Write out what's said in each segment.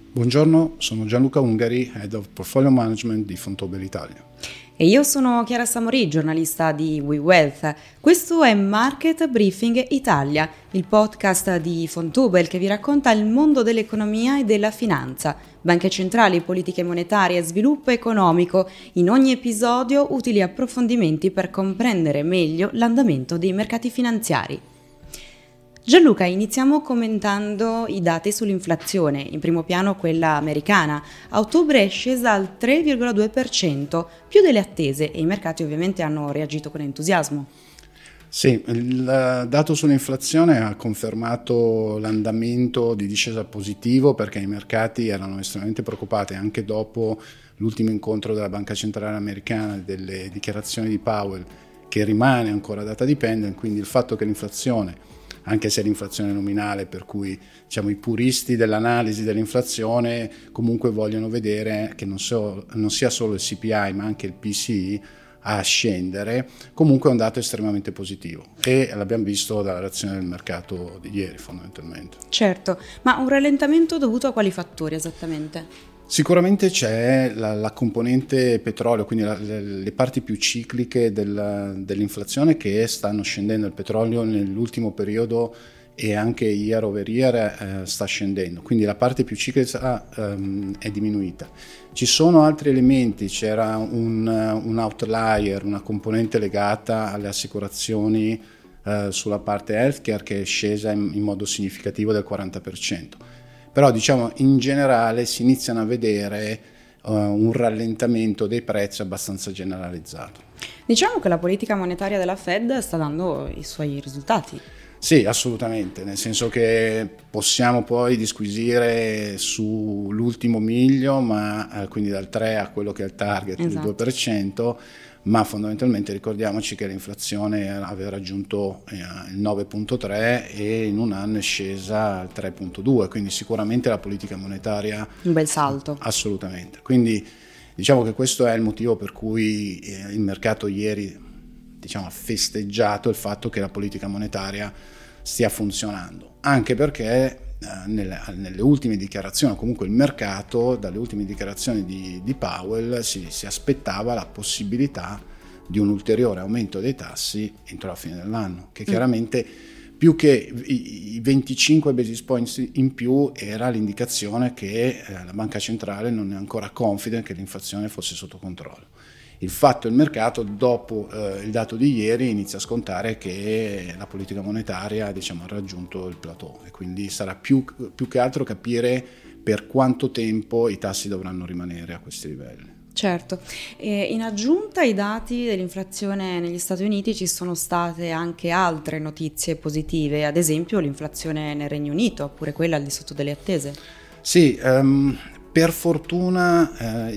Buongiorno, sono Gianluca Ungari, Head of Portfolio Management di Vontobel Italia. E io sono Chiara Samori, giornalista di WeWealth. Questo è Market Briefing Italia, il podcast di Vontobel che vi racconta il mondo dell'economia e della finanza, banche centrali, politiche monetarie, sviluppo economico. In ogni episodio utili approfondimenti per comprendere meglio l'andamento dei mercati finanziari. Gianluca, iniziamo commentando i dati sull'inflazione, in primo piano quella americana. A ottobre è scesa al 3,2%, più delle attese, e i mercati ovviamente hanno reagito con entusiasmo. Sì, il dato sull'inflazione ha confermato l'andamento di discesa positivo perché i mercati erano estremamente preoccupati anche dopo l'ultimo incontro della Banca Centrale Americana e delle dichiarazioni di Powell, che rimane ancora data dipendent, quindi il fatto che l'inflazione, anche se l'inflazione nominale, per cui i puristi dell'analisi dell'inflazione comunque vogliono vedere che non sia solo il CPI ma anche il PCE a scendere, comunque è un dato estremamente positivo e l'abbiamo visto dalla reazione del mercato di ieri fondamentalmente. Certo, ma un rallentamento dovuto a quali fattori esattamente? Sicuramente c'è la componente petrolio, quindi le parti più cicliche dell'inflazione che stanno scendendo. Il petrolio nell'ultimo periodo e anche year over year sta scendendo, quindi la parte più ciclica è diminuita. Ci sono altri elementi, c'era un outlier, una componente legata alle assicurazioni sulla parte healthcare che è scesa in modo significativo del 40%. Però in generale si iniziano a vedere un rallentamento dei prezzi abbastanza generalizzato. Diciamo che la politica monetaria della Fed sta dando i suoi risultati. Sì, assolutamente, nel senso che possiamo poi disquisire sull'ultimo miglio, ma quindi dal 3 a quello che è il target, esatto, del 2%, ma fondamentalmente ricordiamoci che l'inflazione aveva raggiunto il 9,3 e in un anno è scesa al 3,2, quindi sicuramente la politica monetaria un bel salto. Assolutamente, quindi diciamo che questo è il motivo per cui il mercato ieri ha festeggiato il fatto che la politica monetaria stia funzionando, anche perché nelle ultime dichiarazioni, comunque il mercato dalle ultime dichiarazioni di Powell si aspettava la possibilità di un ulteriore aumento dei tassi entro la fine dell'anno, che chiaramente più che i 25 basis points in più era l'indicazione che la banca centrale non è ancora confident che l'inflazione fosse sotto controllo. Il mercato dopo il dato di ieri inizia a scontare che la politica monetaria ha raggiunto il plateau e quindi sarà più che altro capire per quanto tempo i tassi dovranno rimanere a questi livelli. Certo, in aggiunta ai dati dell'inflazione negli Stati Uniti ci sono state anche altre notizie positive, ad esempio l'inflazione nel Regno Unito, oppure quella al di sotto delle attese. Sì, per fortuna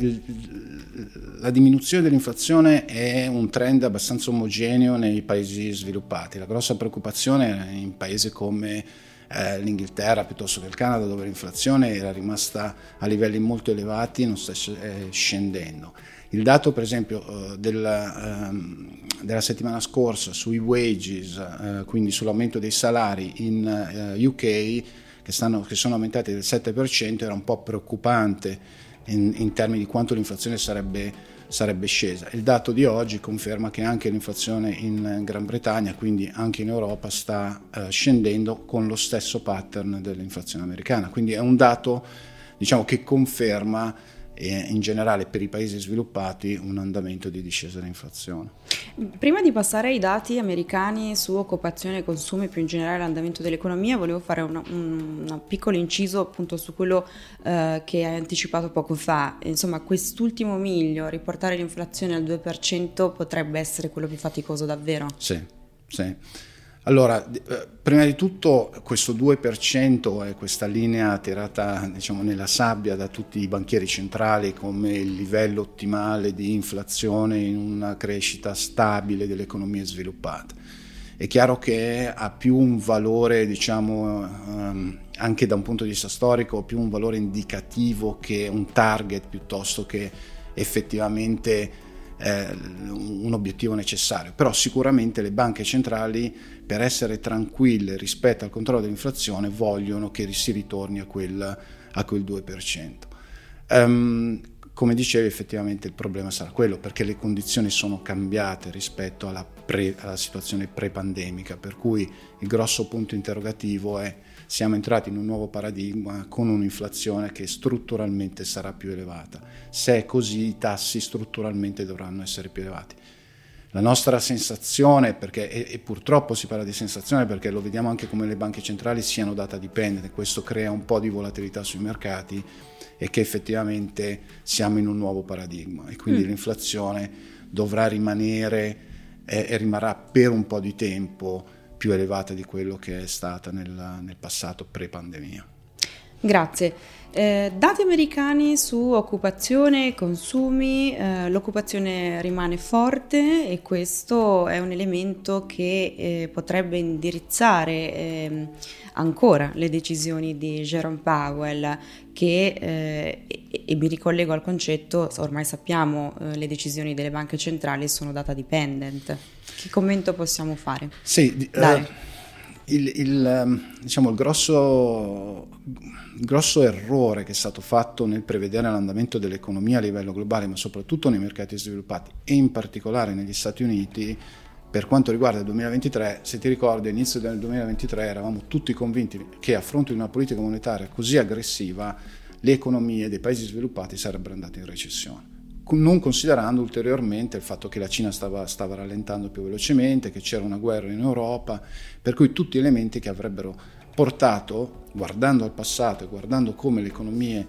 la diminuzione dell'inflazione è un trend abbastanza omogeneo nei paesi sviluppati. La grossa preoccupazione è in paesi come l'Inghilterra piuttosto che il Canada, dove l'inflazione era rimasta a livelli molto elevati e non sta scendendo. Il dato per esempio della settimana scorsa sui wages, quindi sull'aumento dei salari in UK, che sono aumentati del 7%, era un po' preoccupante in termini di quanto l'inflazione sarebbe scesa. Il dato di oggi conferma che anche l'inflazione in Gran Bretagna, quindi anche in Europa, sta scendendo con lo stesso pattern dell'inflazione americana. Quindi è un dato che conferma in generale per i paesi sviluppati un andamento di discesa dell'inflazione. Prima di passare ai dati americani su occupazione e consumi, più in generale l'andamento dell'economia, volevo fare un piccolo inciso appunto su quello che hai anticipato poco fa. Insomma, quest'ultimo miglio, riportare l'inflazione al 2%, potrebbe essere quello più faticoso davvero? Sì. Allora, prima di tutto questo 2% è questa linea tirata nella sabbia da tutti i banchieri centrali come il livello ottimale di inflazione in una crescita stabile delle economie sviluppate. È chiaro che ha più un valore, anche da un punto di vista storico, più un valore indicativo che un target piuttosto che effettivamente un obiettivo necessario. Però sicuramente le banche centrali, per essere tranquille rispetto al controllo dell'inflazione, vogliono che si ritorni a a quel 2%. Come dicevi, effettivamente il problema sarà quello, perché le condizioni sono cambiate rispetto alla situazione pre-pandemica, per cui il grosso punto interrogativo è: siamo entrati in un nuovo paradigma con un'inflazione che strutturalmente sarà più elevata. Se è così, i tassi strutturalmente dovranno essere più elevati. La nostra sensazione, e purtroppo si parla di sensazione perché lo vediamo anche come le banche centrali siano data dipendenti, questo crea un po' di volatilità sui mercati, e che effettivamente siamo in un nuovo paradigma e quindi l'inflazione dovrà rimanere e rimarrà per un po' di tempo più elevata di quello che è stata nel passato pre-pandemia. Grazie. Dati americani su occupazione e consumi, l'occupazione rimane forte e questo è un elemento che potrebbe indirizzare ancora le decisioni di Jerome Powell, che, e mi ricollego al concetto, ormai sappiamo le decisioni delle banche centrali sono data dependent. Che commento possiamo fare? Sì, diciamo il grosso errore che è stato fatto nel prevedere l'andamento dell'economia a livello globale, ma soprattutto nei mercati sviluppati e in particolare negli Stati Uniti, per quanto riguarda il 2023, se ti ricordi, all'inizio del 2023 eravamo tutti convinti che a fronte di una politica monetaria così aggressiva le economie dei paesi sviluppati sarebbero andate in recessione, non considerando ulteriormente il fatto che la Cina stava rallentando più velocemente, che c'era una guerra in Europa, per cui tutti elementi che avrebbero portato, guardando al passato e guardando come le economie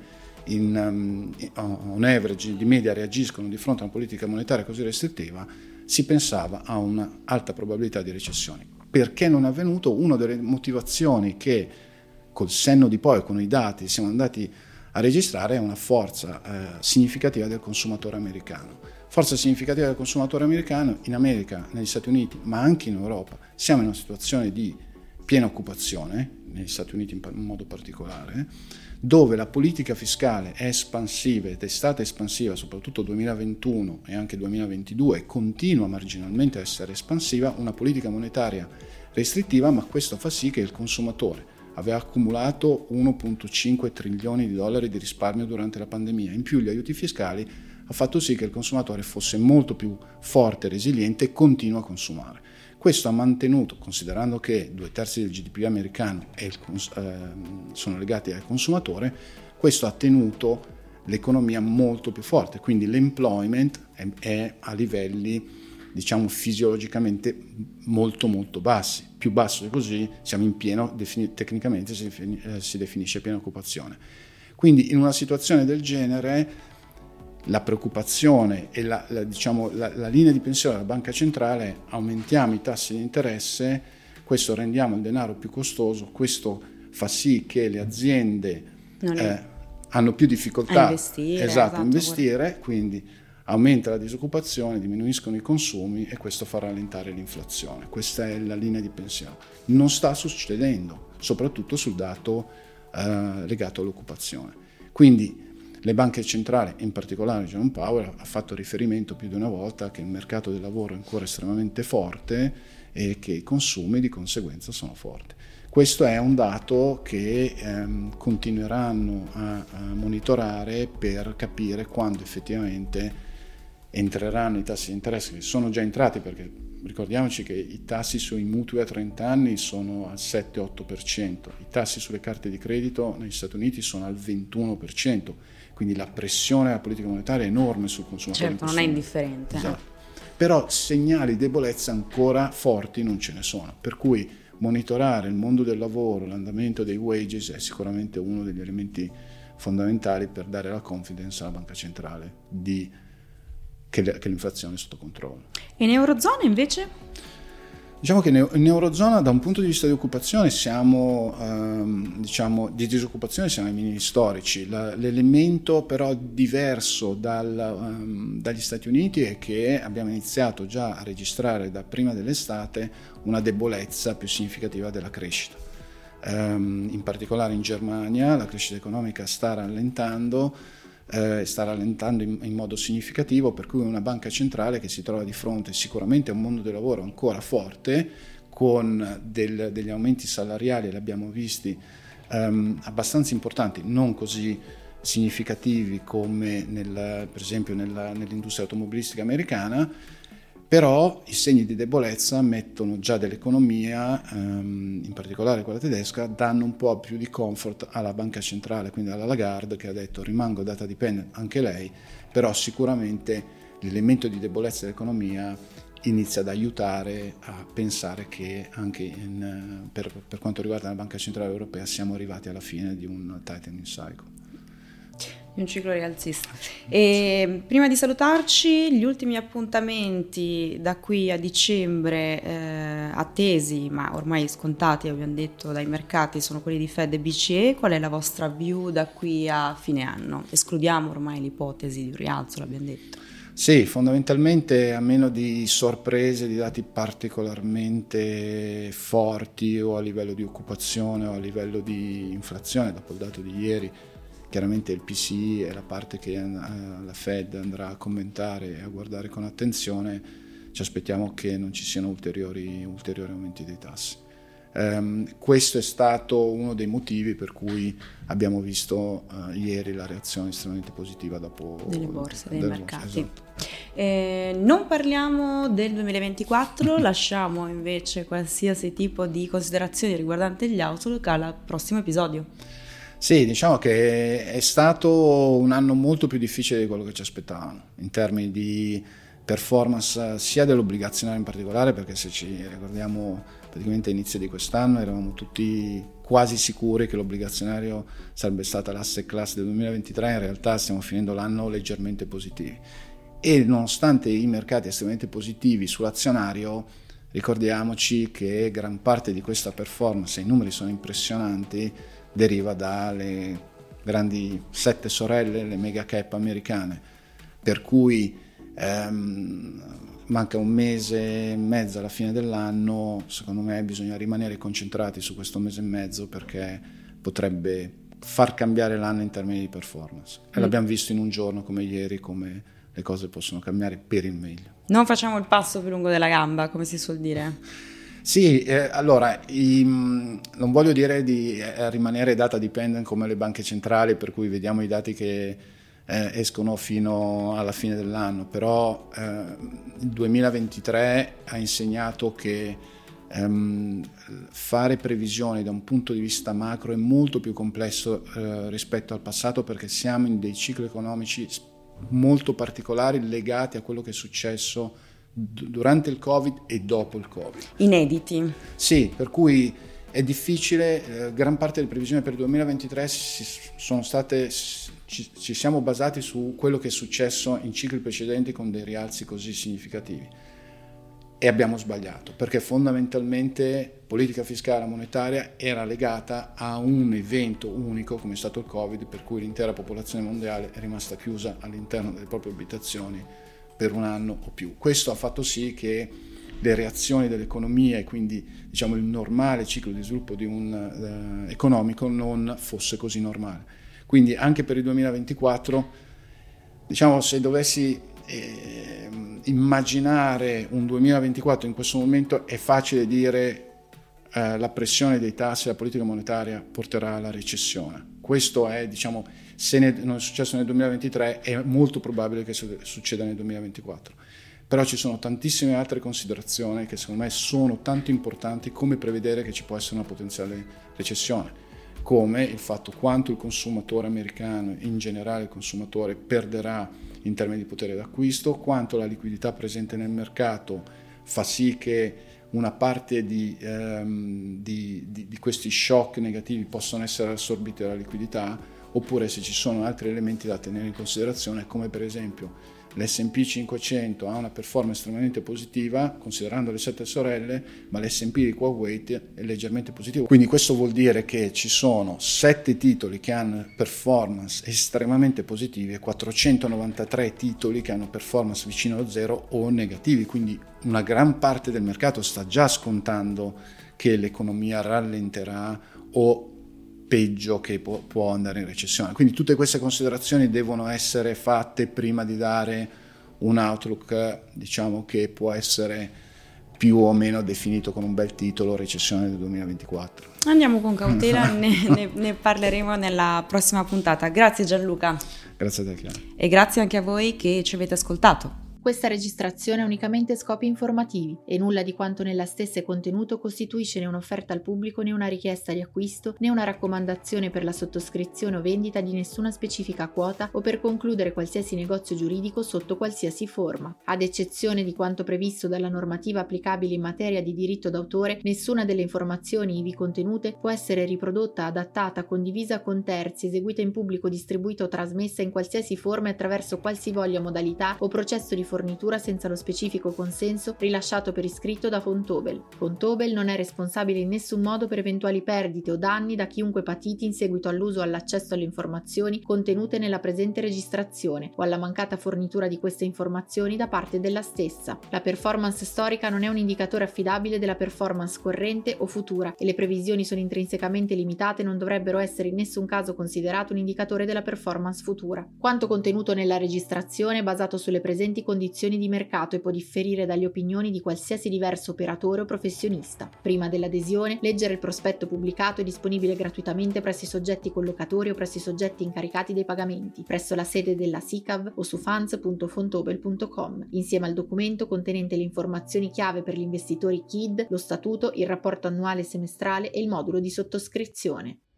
on average di media reagiscono di fronte a una politica monetaria così restrittiva, si pensava a una alta probabilità di recessione. Perché non è avvenuto? Una delle motivazioni che col senno di poi, con i dati, siamo andati a registrare è una forza significativa del consumatore americano. Forza significativa del consumatore americano in America, negli Stati Uniti, ma anche in Europa. Siamo in una situazione di piena occupazione, negli Stati Uniti in modo particolare, dove la politica fiscale è espansiva ed è stata espansiva soprattutto 2021 e anche 2022 e continua marginalmente a essere espansiva, una politica monetaria restrittiva, ma questo fa sì che il consumatore aveva accumulato 1,5 trilioni di dollari di risparmio durante la pandemia. In più gli aiuti fiscali ha fatto sì che il consumatore fosse molto più forte e resiliente e continua a consumare. Questo ha mantenuto, considerando che 2/3 del GDP americano sono legati al consumatore, questo ha tenuto l'economia molto più forte, quindi l'employment è a livelli, diciamo, fisiologicamente molto molto bassi, più basso di così siamo in pieno, tecnicamente si definisce piena occupazione. Quindi in una situazione del genere la preoccupazione e la linea di pensiero della banca centrale: aumentiamo i tassi di interesse, questo rendiamo il denaro più costoso, questo fa sì che le aziende hanno più difficoltà a investire, quindi aumenta la disoccupazione, diminuiscono i consumi e questo fa rallentare l'inflazione. Questa è la linea di pensiero. Non sta succedendo, soprattutto sul dato legato all'occupazione. Quindi le banche centrali, in particolare Jerome Powell, ha fatto riferimento più di una volta che il mercato del lavoro è ancora estremamente forte e che i consumi di conseguenza sono forti. Questo è un dato che continueranno a monitorare per capire quando effettivamente entreranno i tassi di interesse, che sono già entrati, perché ricordiamoci che i tassi sui mutui a 30 anni sono al 7-8%, i tassi sulle carte di credito negli Stati Uniti sono al 21%, quindi la pressione della politica monetaria è enorme sul consumatore. Certo, non è indifferente. Esatto. Però segnali di debolezza ancora forti non ce ne sono, per cui monitorare il mondo del lavoro, l'andamento dei wages è sicuramente uno degli elementi fondamentali per dare la confidence alla banca centrale che l'inflazione è sotto controllo. In Eurozona invece? Diciamo che in Eurozona da un punto di vista di occupazione siamo, di disoccupazione siamo ai minimi storici. L'elemento però diverso dagli Stati Uniti è che abbiamo iniziato già a registrare da prima dell'estate una debolezza più significativa della crescita. In particolare in Germania la crescita economica sta rallentando in modo significativo, per cui una banca centrale che si trova di fronte sicuramente a un mondo del lavoro ancora forte, con degli aumenti salariali, li abbiamo visti abbastanza importanti, non così significativi come per esempio nell'industria automobilistica americana, però i segni di debolezza mettono già dell'economia, in particolare quella tedesca, danno un po' più di comfort alla banca centrale, quindi alla Lagarde, che ha detto rimango data dipendent anche lei, però sicuramente l'elemento di debolezza dell'economia inizia ad aiutare a pensare che anche per quanto riguarda la Banca Centrale Europea siamo arrivati alla fine di un tightening cycle. Di un ciclo rialzista. E prima di salutarci, gli ultimi appuntamenti da qui a dicembre attesi, ma ormai scontati, abbiamo detto, dai mercati, sono quelli di Fed e BCE. Qual è la vostra view da qui a fine anno? Escludiamo ormai l'ipotesi di un rialzo, l'abbiamo detto. Sì, fondamentalmente a meno di sorprese, di dati particolarmente forti o a livello di occupazione o a livello di inflazione, dopo il dato di ieri, chiaramente il PCI è la parte che la Fed andrà a commentare e a guardare con attenzione, ci aspettiamo che non ci siano ulteriori aumenti dei tassi. Questo è stato uno dei motivi per cui abbiamo visto ieri la reazione estremamente positiva dopo delle borse, dei mercati. Esatto. Non parliamo del 2024, lasciamo invece qualsiasi tipo di considerazioni riguardante gli outlook al prossimo episodio. Sì, diciamo che è stato un anno molto più difficile di quello che ci aspettavamo in termini di performance sia dell'obbligazionario in particolare, perché se ci ricordiamo praticamente all'inizio di quest'anno eravamo tutti quasi sicuri che l'obbligazionario sarebbe stata l'asset class del 2023, in realtà stiamo finendo l'anno leggermente positivi e nonostante i mercati estremamente positivi sull'azionario, ricordiamoci che gran parte di questa performance, i numeri sono impressionanti, deriva dalle grandi 7 sorelle, le mega cap americane, per cui manca un mese e mezzo alla fine dell'anno. Secondo me bisogna rimanere concentrati su questo mese e mezzo perché potrebbe far cambiare l'anno in termini di performance e l'abbiamo visto in un giorno come ieri come le cose possono cambiare per il meglio. Non facciamo il passo più lungo della gamba, come si suol dire. Sì, allora non voglio dire di rimanere data dependent come le banche centrali, per cui vediamo i dati che escono fino alla fine dell'anno, però il 2023 ha insegnato che fare previsioni da un punto di vista macro è molto più complesso rispetto al passato, perché siamo in dei cicli economici molto particolari legati a quello che è successo durante il Covid e dopo il Covid. Inediti. Sì, per cui è difficile, gran parte delle previsioni per il 2023 sono state, ci siamo basati su quello che è successo in cicli precedenti con dei rialzi così significativi e abbiamo sbagliato, perché fondamentalmente politica fiscale e monetaria era legata a un evento unico come è stato il Covid, per cui l'intera popolazione mondiale è rimasta chiusa all'interno delle proprie abitazioni per un anno o più. Questo ha fatto sì che le reazioni dell'economia e quindi diciamo il normale ciclo di sviluppo di economico non fosse così normale. Quindi anche per il 2024, diciamo, se dovessi immaginare un 2024 in questo momento, è facile dire la pressione dei tassi, la politica monetaria porterà alla recessione. Questo è, diciamo, se non è successo nel 2023, è molto probabile che succeda nel 2024. Però ci sono tantissime altre considerazioni che secondo me sono tanto importanti, come prevedere che ci può essere una potenziale recessione, come il fatto quanto il consumatore americano, in generale il consumatore, perderà in termini di potere d'acquisto, quanto la liquidità presente nel mercato fa sì che una parte di questi shock negativi possono essere assorbiti dalla liquidità, oppure se ci sono altri elementi da tenere in considerazione, come per esempio l'S&P 500 ha una performance estremamente positiva considerando le 7 sorelle, ma l'S&P equal weight è leggermente positivo, quindi questo vuol dire che ci sono 7 titoli che hanno performance estremamente positive e 493 titoli che hanno performance vicino allo zero o negativi, quindi una gran parte del mercato sta già scontando che l'economia rallenterà o peggio che può andare in recessione. Quindi tutte queste considerazioni devono essere fatte prima di dare un outlook, diciamo, che può essere più o meno definito con un bel titolo recessione del 2024. Andiamo con cautela, ne parleremo nella prossima puntata. Grazie Gianluca. Grazie a te, Chiara. E grazie anche a voi che ci avete ascoltato. Questa registrazione ha unicamente scopi informativi e nulla di quanto nella stessa è contenuto costituisce né un'offerta al pubblico né una richiesta di acquisto né una raccomandazione per la sottoscrizione o vendita di nessuna specifica quota o per concludere qualsiasi negozio giuridico sotto qualsiasi forma. Ad eccezione di quanto previsto dalla normativa applicabile in materia di diritto d'autore, nessuna delle informazioni ivi contenute può essere riprodotta, adattata, condivisa con terzi, eseguita in pubblico, distribuita o trasmessa in qualsiasi forma e attraverso qualsivoglia modalità o processo di fornitura senza lo specifico consenso rilasciato per iscritto da Fontobel. Fontobel non è responsabile in nessun modo per eventuali perdite o danni da chiunque patiti in seguito all'uso o all'accesso alle informazioni contenute nella presente registrazione o alla mancata fornitura di queste informazioni da parte della stessa. La performance storica non è un indicatore affidabile della performance corrente o futura e le previsioni sono intrinsecamente limitate e non dovrebbero essere in nessun caso considerato un indicatore della performance futura. Quanto contenuto nella registrazione è basato sulle presenti condizioni di mercato e può differire dalle opinioni di qualsiasi diverso operatore o professionista. Prima dell'adesione, leggere il prospetto pubblicato è disponibile gratuitamente presso i soggetti collocatori o presso i soggetti incaricati dei pagamenti, presso la sede della SICAV o su funds.fontobel.com, insieme al documento contenente le informazioni chiave per gli investitori KID, lo statuto, il rapporto annuale e semestrale e il modulo di sottoscrizione.